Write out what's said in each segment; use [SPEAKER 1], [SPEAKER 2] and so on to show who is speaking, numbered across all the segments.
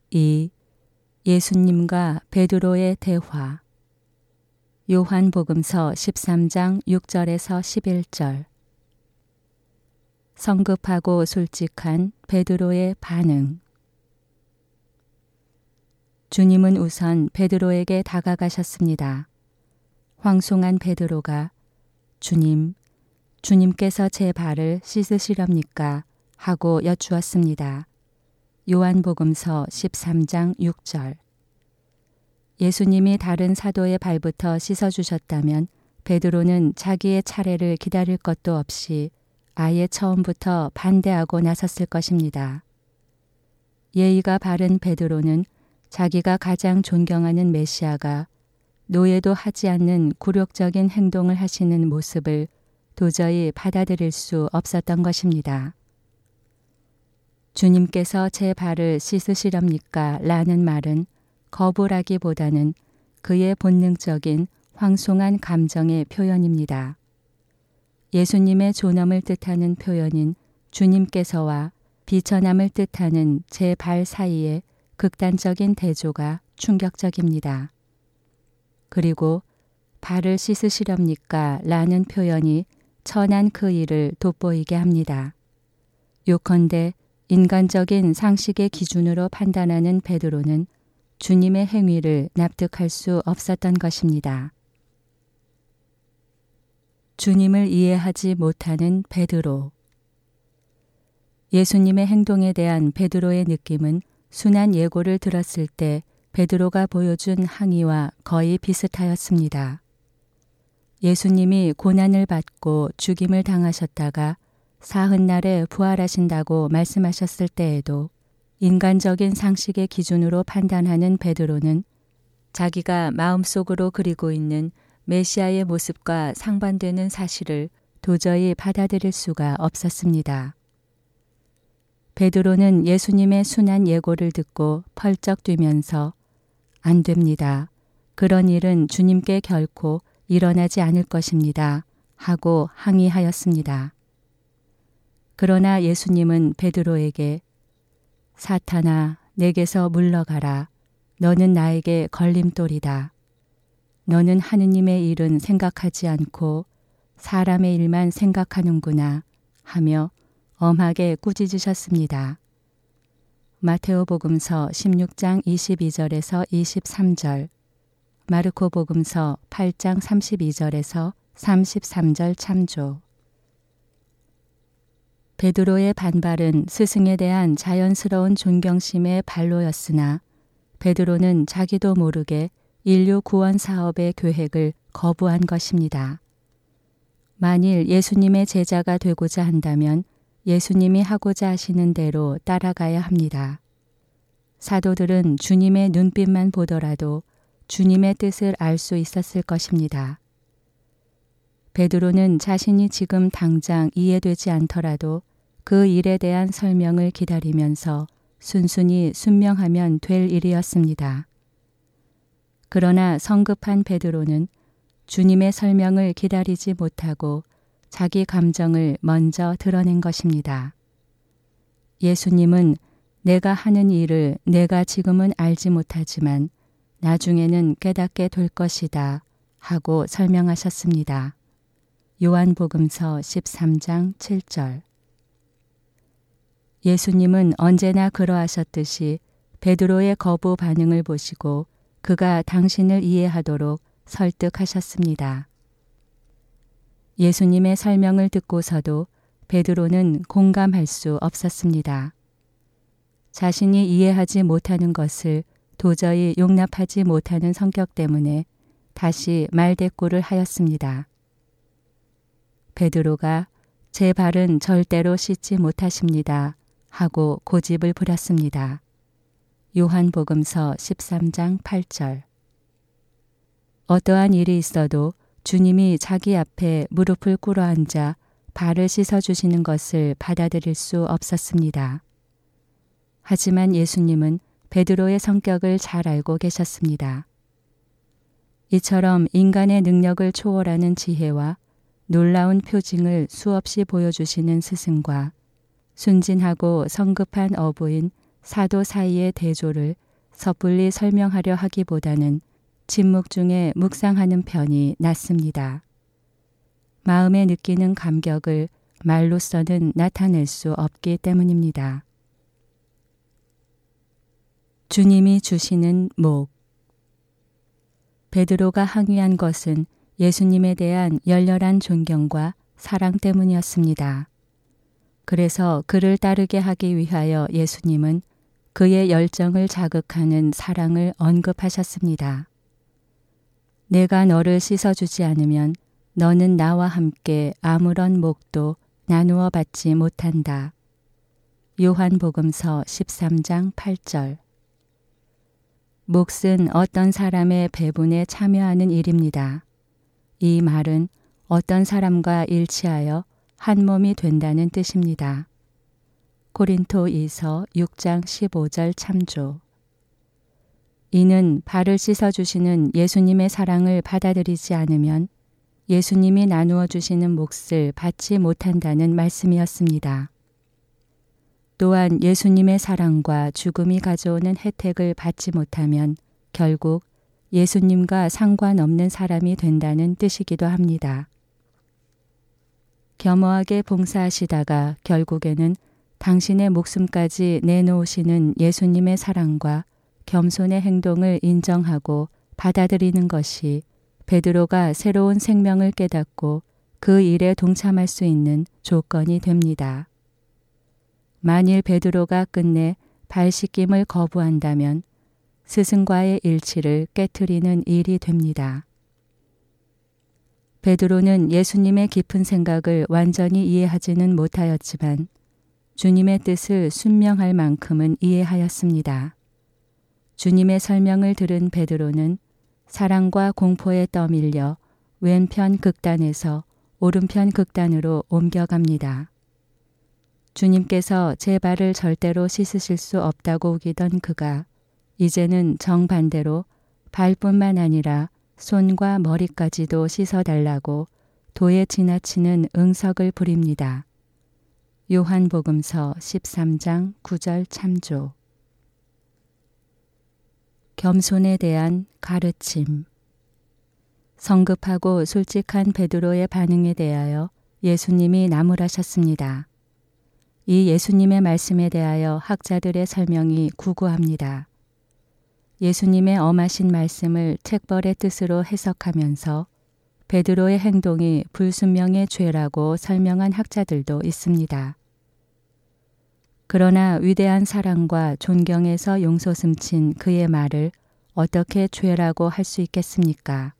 [SPEAKER 1] 2. 예수님과 베드로의 대화. 요한복음서 13장 6절에서 11절. 성급하고 솔직한 베드로의 반응. 주님은 우선 베드로에게 다가가셨습니다. 황송한 베드로가 주님께서 제 발을 씻으시렵니까? 하고 여쭈었습니다. 요한복음서 13장 6절. 예수님이 다른 사도의 발부터 씻어주셨다면 베드로는 자기의 차례를 기다릴 것도 없이 아예 처음부터 반대하고 나섰을 것입니다. 예의가 바른 베드로는 자기가 가장 존경하는 메시아가 노예도 하지 않는 굴욕적인 행동을 하시는 모습을 도저히 받아들일 수 없었던 것입니다. 주님께서 제 발을 씻으시렵니까? 라는 말은 거부라기보다는 그의 본능적인 황송한 감정의 표현입니다. 예수님의 존엄을 뜻하는 표현인 주님께서와 비천함을 뜻하는 제 발 사이의 극단적인 대조가 충격적입니다. 그리고 발을 씻으시렵니까? 라는 표현이 천한 그 일을 돋보이게 합니다. 요컨대 인간적인 상식의 기준으로 판단하는 베드로는 주님의 행위를 납득할 수 없었던 것입니다. 주님을 이해하지 못하는 베드로. 예수님의 행동에 대한 베드로의 느낌은 순한 예고를 들었을 때 베드로가 보여준 항의와 거의 비슷하였습니다. 예수님이 고난을 받고 죽임을 당하셨다가 사흔날에 부활하신다고 말씀하셨을 때에도 인간적인 상식의 기준으로 판단하는 베드로는 자기가 마음속으로 그리고 있는 메시아의 모습과 상반되는 사실을 도저히 받아들일 수가 없었습니다. 베드로는 예수님의 순한 예고를 듣고 펄쩍 뛰면서 안 됩니다. 그런 일은 주님께 결코 일어나지 않을 것입니다. 하고 항의하였습니다. 그러나 예수님은 베드로에게 사탄아, 내게서 물러가라. 너는 나에게 걸림돌이다. 너는 하느님의 일은 생각하지 않고 사람의 일만 생각하는구나 하며 엄하게 꾸짖으셨습니다. 마테오복음서 16장 22절에서 23절, 마르코복음서 8장 32절에서 33절 참조. 베드로의 반발은 스승에 대한 자연스러운 존경심의 발로였으나 베드로는 자기도 모르게 인류 구원 사업의 계획을 거부한 것입니다. 만일 예수님의 제자가 되고자 한다면 예수님이 하고자 하시는 대로 따라가야 합니다. 사도들은 주님의 눈빛만 보더라도 주님의 뜻을 알 수 있었을 것입니다. 베드로는 자신이 지금 당장 이해되지 않더라도 그 일에 대한 설명을 기다리면서 순순히 순명하면 될 일이었습니다. 그러나 성급한 베드로는 주님의 설명을 기다리지 못하고 자기 감정을 먼저 드러낸 것입니다. 예수님은 내가 하는 일을 내가 지금은 알지 못하지만 나중에는 깨닫게 될 것이다 하고 설명하셨습니다. 요한복음서 13장 7절. 예수님은 언제나 그러하셨듯이 베드로의 거부 반응을 보시고 그가 당신을 이해하도록 설득하셨습니다. 예수님의 설명을 듣고서도 베드로는 공감할 수 없었습니다. 자신이 이해하지 못하는 것을 도저히 용납하지 못하는 성격 때문에 다시 말대꾸를 하였습니다. 베드로가 제 발은 절대로 씻지 못하십니다. 하고 고집을 부렸습니다. 요한복음서 13장 8절. 어떠한 일이 있어도 주님이 자기 앞에 무릎을 꿇어 앉아 발을 씻어주시는 것을 받아들일 수 없었습니다. 하지만 예수님은 베드로의 성격을 잘 알고 계셨습니다. 이처럼 인간의 능력을 초월하는 지혜와 놀라운 표징을 수없이 보여주시는 스승과 순진하고 성급한 어부인 사도 사이의 대조를 섣불리 설명하려 하기보다는 침묵 중에 묵상하는 편이 낫습니다. 마음에 느끼는 감격을 말로서는 나타낼 수 없기 때문입니다. 주님이 주시는 목. 베드로가 항의한 것은 예수님에 대한 열렬한 존경과 사랑 때문이었습니다. 그래서 그를 따르게 하기 위하여 예수님은 그의 열정을 자극하는 사랑을 언급하셨습니다. 내가 너를 씻어주지 않으면 너는 나와 함께 아무런 목도 나누어 받지 못한다. 요한복음서 13장 8절. 몫은 어떤 사람의 배분에 참여하는 일입니다. 이 말은 어떤 사람과 일치하여 한 몸이 된다는 뜻입니다. 고린토이서 6장 15절 참조. 이는 발을 씻어주시는 예수님의 사랑을 받아들이지 않으면 예수님이 나누어 주시는 몫을 받지 못한다는 말씀이었습니다. 또한 예수님의 사랑과 죽음이 가져오는 혜택을 받지 못하면 결국 예수님과 상관없는 사람이 된다는 뜻이기도 합니다. 겸허하게 봉사하시다가 결국에는 당신의 목숨까지 내놓으시는 예수님의 사랑과 겸손의 행동을 인정하고 받아들이는 것이 베드로가 새로운 생명을 깨닫고 그 일에 동참할 수 있는 조건이 됩니다. 만일 베드로가 끝내 발 씻김을 거부한다면 스승과의 일치를 깨트리는 일이 됩니다. 베드로는 예수님의 깊은 생각을 완전히 이해하지는 못하였지만 주님의 뜻을 순명할 만큼은 이해하였습니다. 주님의 설명을 들은 베드로는 사랑과 공포에 떠밀려 왼편 극단에서 오른편 극단으로 옮겨갑니다. 주님께서 제 발을 절대로 씻으실 수 없다고 우기던 그가 이제는 정반대로 발뿐만 아니라 손과 머리까지도 씻어달라고 도에 지나치는 응석을 부립니다. 요한복음서 13장 9절 참조. 겸손에 대한 가르침. 성급하고 솔직한 베드로의 반응에 대하여 예수님이 나무라셨습니다. 이 예수님의 말씀에 대하여 학자들의 설명이 구구합니다. 예수님의 엄하신 말씀을 책벌의 뜻으로 해석하면서 베드로의 행동이 불순명의 죄라고 설명한 학자들도 있습니다. 그러나 위대한 사랑과 존경에서 용솟음친 그의 말을 어떻게 죄라고 할 수 있겠습니까?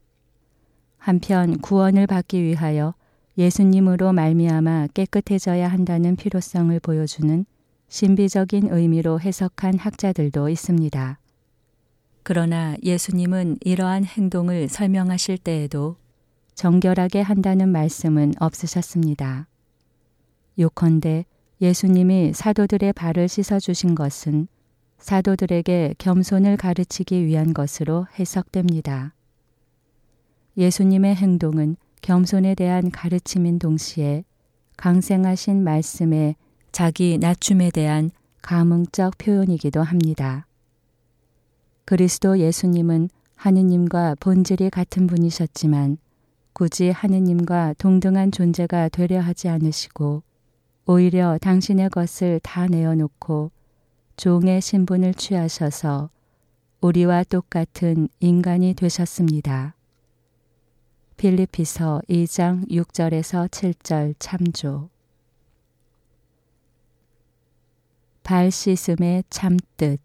[SPEAKER 1] 한편 구원을 받기 위하여 예수님으로 말미암아 깨끗해져야 한다는 필요성을 보여주는 신비적인 의미로 해석한 학자들도 있습니다. 그러나 예수님은 이러한 행동을 설명하실 때에도 정결하게 한다는 말씀은 없으셨습니다. 요컨대 예수님이 사도들의 발을 씻어주신 것은 사도들에게 겸손을 가르치기 위한 것으로 해석됩니다. 예수님의 행동은 겸손에 대한 가르침인 동시에 강생하신 말씀의 자기 낮춤에 대한 감흥적 표현이기도 합니다. 그리스도 예수님은 하느님과 본질이 같은 분이셨지만 굳이 하느님과 동등한 존재가 되려 하지 않으시고 오히려 당신의 것을 다 내어놓고 종의 신분을 취하셔서 우리와 똑같은 인간이 되셨습니다. 빌립비서 2장 6절에서 7절 참조. 발 씻음의 참뜻.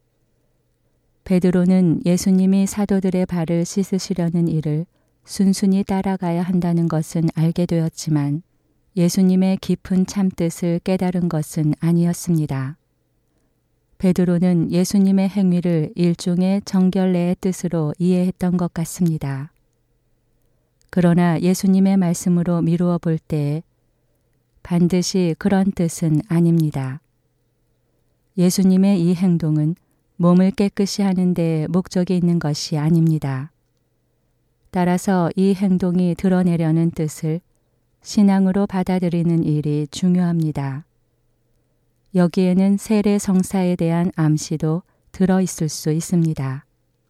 [SPEAKER 1] 베드로는 예수님이 사도들의 발을 씻으시려는 일을 순순히 따라가야 한다는 것은 알게 되었지만 예수님의 깊은 참뜻을 깨달은 것은 아니었습니다. 베드로는 예수님의 행위를 일종의 정결례의 뜻으로 이해했던 것 같습니다. 그러나 예수님의 말씀으로 미루어 볼 때에 반드시 그런 뜻은 아닙니다. 예수님의 이 행동은 몸을 깨끗이 하는 데 목적이 있는 것이 아닙니다. 따라서 이 행동이 드러내려는 뜻을 신앙으로 받아들이는 일이 중요합니다. 여기에는 세례 성사에 대한 암시도 들어있을 수 있습니다.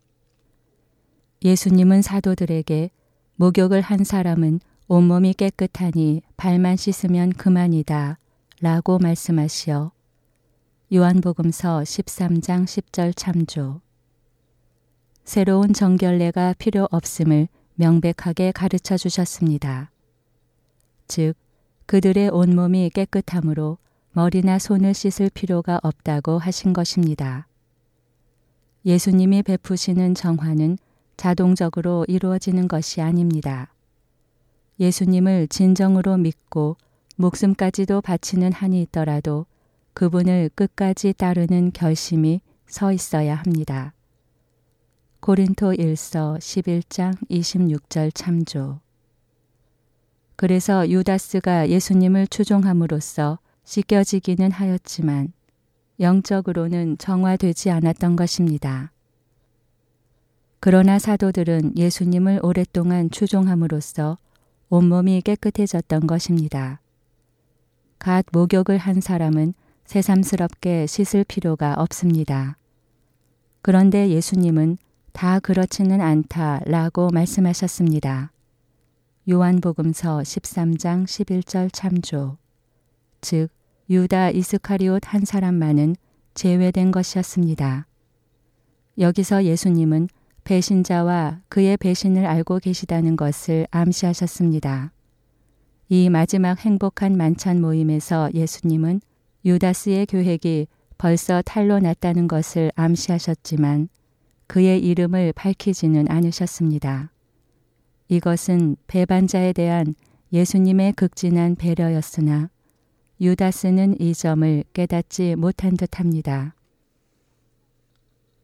[SPEAKER 1] 예수님은 사도들에게 목욕을 한 사람은 온몸이 깨끗하니 발만 씻으면 그만이다 라고 말씀하시어 요한복음서 13장 10절 참조. 새로운 정결례가 필요 없음을 명백하게 가르쳐 주셨습니다. 즉, 그들의 온몸이 깨끗함으로 머리나 손을 씻을 필요가 없다고 하신 것입니다. 예수님이 베푸시는 정화는 자동적으로 이루어지는 것이 아닙니다. 예수님을 진정으로 믿고 목숨까지도 바치는 한이 있더라도 그분을 끝까지 따르는 결심이 서 있어야 합니다. 고린토 1서 11장 26절 참조. 그래서 유다스가 예수님을 추종함으로써 씻겨지기는 하였지만 영적으로는 정화되지 않았던 것입니다. 그러나 사도들은 예수님을 오랫동안 추종함으로써 온몸이 깨끗해졌던 것입니다. 갓 목욕을 한 사람은 새삼스럽게 씻을 필요가 없습니다. 그런데 예수님은 다 그렇지는 않다라고 말씀하셨습니다. 요한복음서 13장 11절 참조. 즉, 유다 이스카리옷 한 사람만은 제외된 것이었습니다. 여기서 예수님은 배신자와 그의 배신을 알고 계시다는 것을 암시하셨습니다. 이 마지막 행복한 만찬 모임에서 예수님은 유다스의 계획이 벌써 탈로 났다는 것을 암시하셨지만 그의 이름을 밝히지는 않으셨습니다. 이것은 배반자에 대한 예수님의 극진한 배려였으나 유다스는 이 점을 깨닫지 못한 듯합니다.